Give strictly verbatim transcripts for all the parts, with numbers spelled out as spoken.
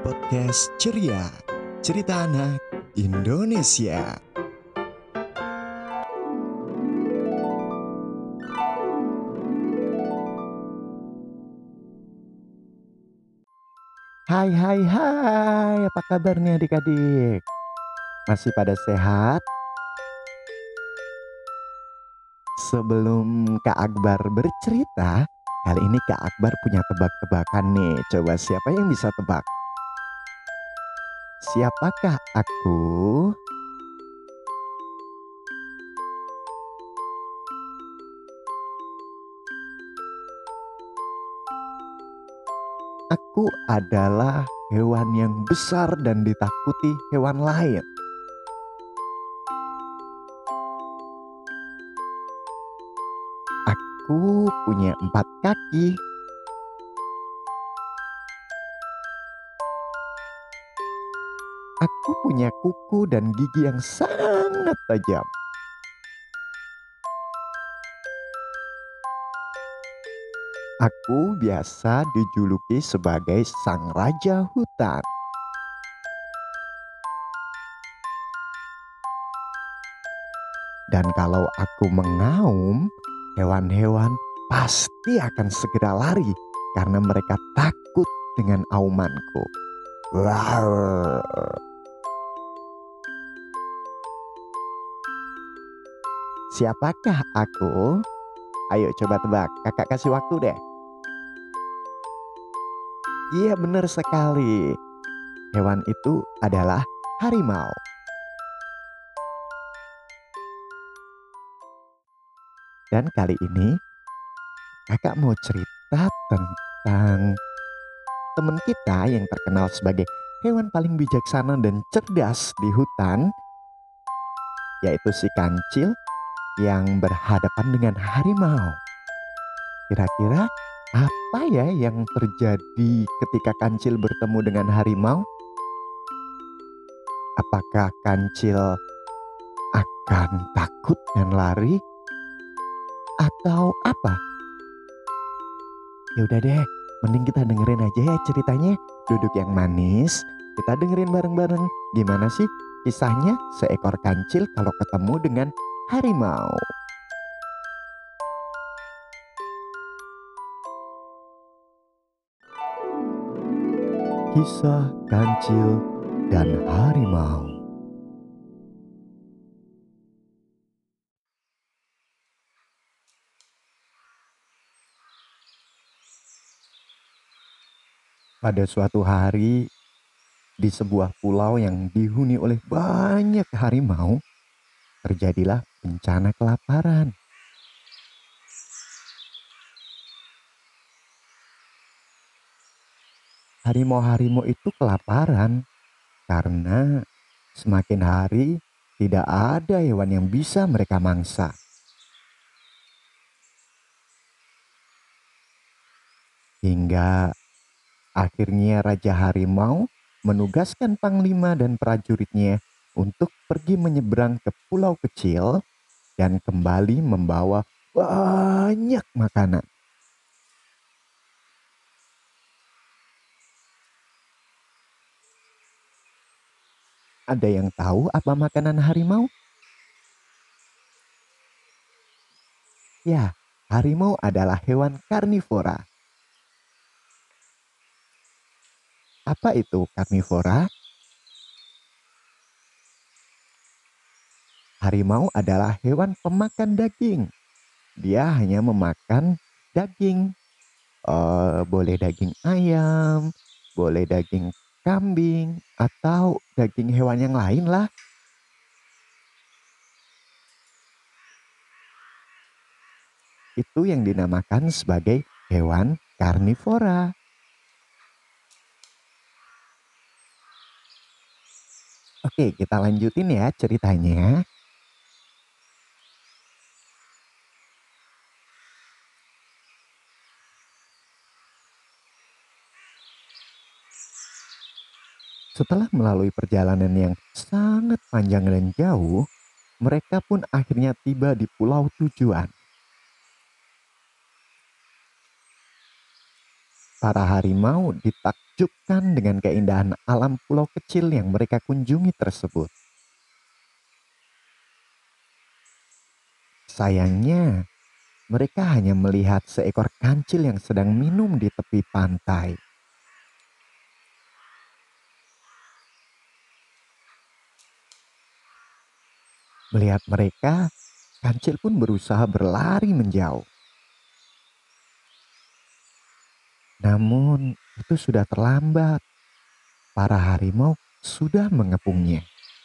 podcast Ceria, cerita anak Indonesia. Hai hai hai, apa kabarnya adik-adik? Masih pada sehat? Sebelum Kak Akbar bercerita, kali ini Kak Akbar punya tebak-tebakan nih. Coba siapa yang bisa tebak? Siapakah aku? Aku adalah hewan yang besar dan ditakuti hewan lain. Aku punya empat kaki. Aku punya kuku dan gigi yang sangat tajam. Aku biasa dijuluki sebagai sang raja hutan. Dan kalau aku mengaum, hewan-hewan pasti akan segera lari karena mereka takut dengan aumanku. Wow. Siapakah aku? Ayo coba tebak, kakak kasih waktu deh. Iya benar sekali. Hewan itu adalah harimau. Dan kali ini kakak mau cerita tentang teman kita yang terkenal sebagai hewan paling bijaksana dan cerdas di hutan, yaitu si kancil yang berhadapan dengan harimau. Kira-kira apa ya yang terjadi ketika kancil bertemu dengan harimau? Apakah kancil akan takut dan lari? Atau apa? Ya udah deh, mending kita dengerin aja ya ceritanya. Duduk yang manis, kita dengerin bareng-bareng. Gimana sih kisahnya seekor kancil kalau ketemu dengan harimau? Kisah kancil dan harimau. Pada suatu hari, di sebuah pulau yang dihuni oleh banyak harimau, terjadilah bencana kelaparan. Harimau-harimau itu kelaparan karena semakin hari tidak ada hewan yang bisa mereka mangsa. Hingga akhirnya Raja Harimau menugaskan panglima dan prajuritnya untuk pergi menyeberang ke pulau kecil dan kembali membawa banyak makanan. Ada yang tahu apa makanan harimau? Ya, harimau adalah hewan karnivora. Apa itu karnivora? Harimau adalah hewan pemakan daging. Dia hanya memakan daging. Eh, boleh daging ayam, boleh daging kambing, atau daging hewan yang lain lah. Itu yang dinamakan sebagai hewan karnivora. Oke, kita lanjutin ya ceritanya. Setelah melalui perjalanan yang sangat panjang dan jauh, mereka pun akhirnya tiba di pulau tujuan. Para harimau ditakjubkan dengan keindahan alam pulau kecil yang mereka kunjungi tersebut. Sayangnya, mereka hanya melihat seekor kancil yang sedang minum di tepi pantai. Melihat mereka, kancil pun berusaha berlari menjauh. Namun, itu sudah terlambat. Para harimau sudah mengepungnya.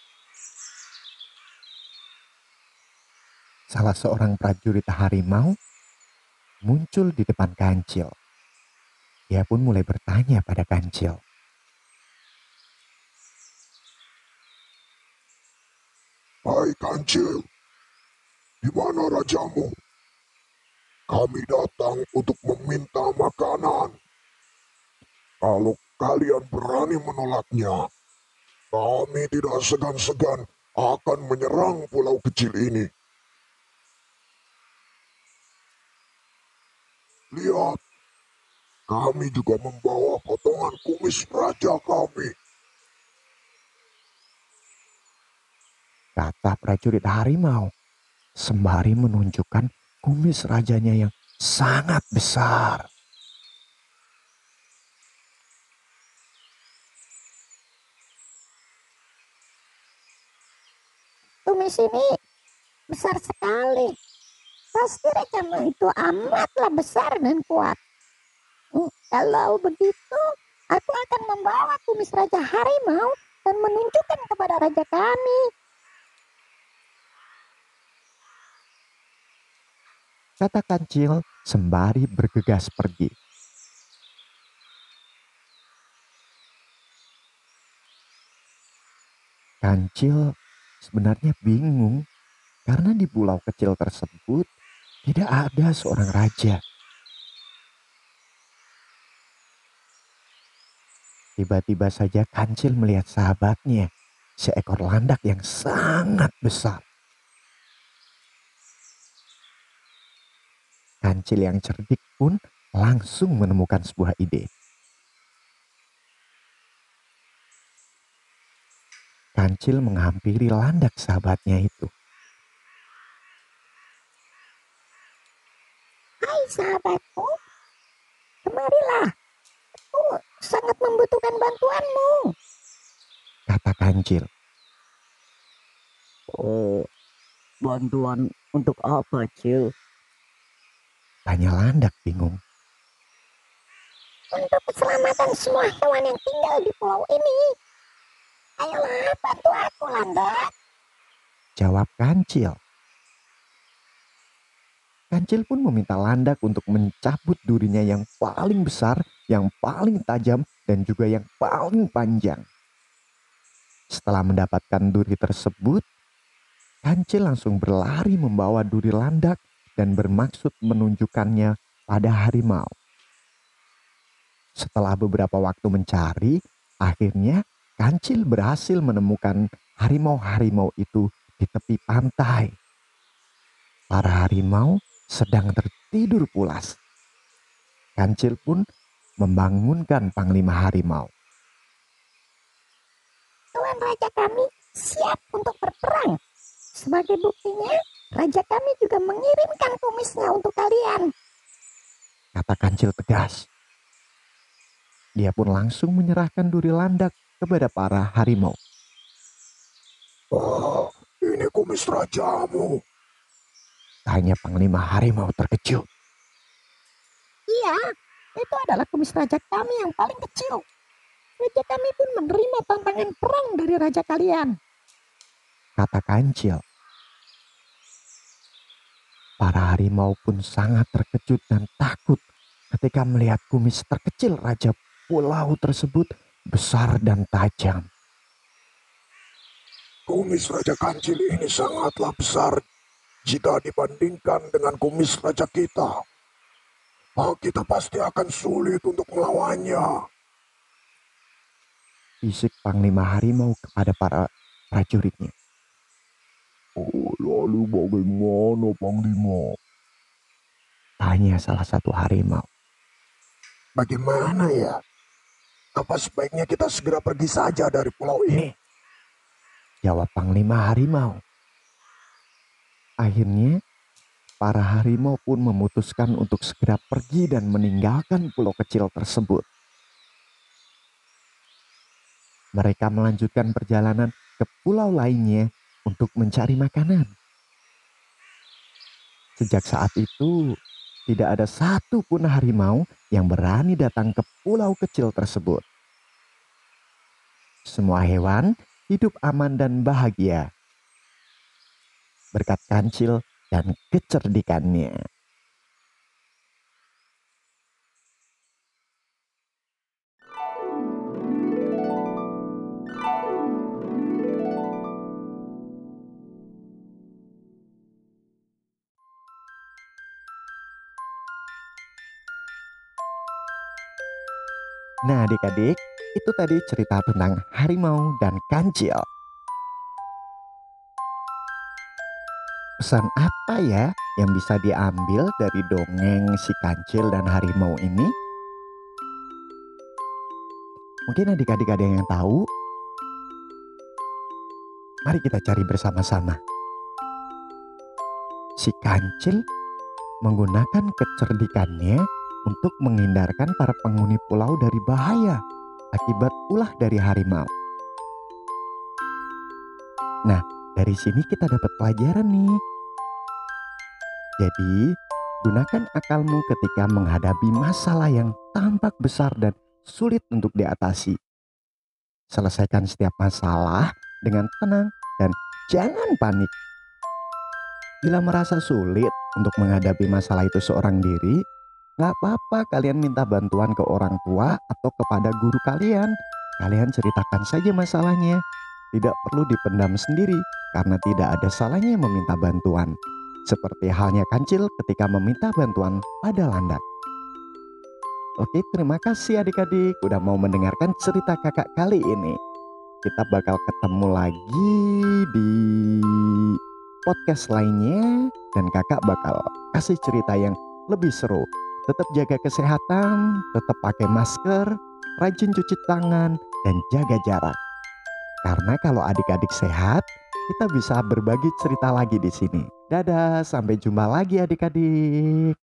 Salah seorang prajurit harimau muncul di depan kancil. Dia pun mulai bertanya pada kancil. Hai kancil, di mana rajamu? Kami datang untuk meminta makanan. Kalau kalian berani menolaknya, kami tidak segan-segan akan menyerang pulau kecil ini. Lihat, kami juga membawa potongan kumis raja kami. Kata prajurit harimau sembari menunjukkan kumis rajanya yang sangat besar. Kumis ini besar sekali. Pasti rajamu itu amatlah besar dan kuat. Hmm, Kalau begitu, aku akan membawa kumis raja harimau dan menunjukkan kepada raja kami. Kata kancil sembari bergegas pergi. Kancil sebenarnya bingung karena di pulau kecil tersebut tidak ada seorang raja. Tiba-tiba saja kancil melihat sahabatnya, seekor landak yang sangat besar. Kancil yang cerdik pun langsung menemukan sebuah ide. Kancil menghampiri landak sahabatnya itu. Hai sahabatku, kemarilah. Aku sangat membutuhkan bantuanmu. Kata kancil. Oh, bantuan untuk apa, Cil? Tanya landak bingung. Untuk keselamatan semua hewan yang tinggal di pulau ini. Ayolah, bantu aku, landak. Jawab kancil. Kancil pun meminta landak untuk mencabut durinya yang paling besar, yang paling tajam, dan juga yang paling panjang. Setelah mendapatkan duri tersebut, kancil langsung berlari membawa duri landak dan bermaksud menunjukkannya pada harimau. Setelah beberapa waktu mencari, akhirnya kancil berhasil menemukan harimau-harimau itu di tepi pantai. Para harimau sedang tertidur pulas. Kancil pun membangunkan panglima harimau. Tuan raja kami siap untuk berperang. Sebagai buktinya, raja kami juga mengirimkan kumisnya untuk kalian. Kata kancil tegas. Dia pun langsung menyerahkan duri landak kepada para harimau. Ah, ini kumis rajamu. Tanya panglima harimau terkejut. Iya, itu adalah kumis raja kami yang paling kecil. Raja kami pun menerima tantangan perang dari raja kalian. Kata kancil. Para harimau pun sangat terkejut dan takut ketika melihat kumis terkecil raja pulau tersebut besar dan tajam. Kumis raja kancil ini sangatlah besar jika dibandingkan dengan kumis raja kita. Ah, kita pasti akan sulit untuk melawannya. Bisik panglima harimau kepada para prajuritnya. Oh, lalu bagaimana, Panglima? Tanya salah satu harimau. Bagaimana ya? Apa sebaiknya kita segera pergi saja dari pulau ini? Jawab Panglima Harimau. Akhirnya, para harimau pun memutuskan untuk segera pergi dan meninggalkan pulau kecil tersebut. Mereka melanjutkan perjalanan ke pulau lainnya untuk mencari makanan. Sejak saat itu, tidak ada satu pun harimau yang berani datang ke pulau kecil tersebut. Semua hewan hidup aman dan bahagia berkat Kancil dan kecerdikannya. Nah adik-adik, itu tadi cerita tentang harimau dan kancil. Pesan apa ya yang bisa diambil dari dongeng si kancil dan harimau ini? Mungkin adik-adik ada yang tahu? Mari kita cari bersama-sama. Si kancil menggunakan kecerdikannya untuk menghindarkan para penghuni pulau dari bahaya akibat ulah dari harimau. Nah, dari sini kita dapat pelajaran nih. Jadi, gunakan akalmu ketika menghadapi masalah yang tampak besar dan sulit untuk diatasi. Selesaikan setiap masalah dengan tenang dan jangan panik. Bila merasa sulit untuk menghadapi masalah itu seorang diri, gak apa-apa kalian minta bantuan ke orang tua atau kepada guru kalian. Kalian ceritakan saja masalahnya. Tidak perlu dipendam sendiri karena tidak ada salahnya meminta bantuan. Seperti halnya Kancil ketika meminta bantuan pada Landak. Oke, terima kasih adik-adik udah mau mendengarkan cerita kakak kali ini. Kita bakal ketemu lagi di podcast lainnya dan kakak bakal kasih cerita yang lebih seru. Tetap jaga kesehatan, tetap pakai masker, rajin cuci tangan, dan jaga jarak. Karena kalau adik-adik sehat, kita bisa berbagi cerita lagi di sini. Dadah, sampai jumpa lagi adik-adik.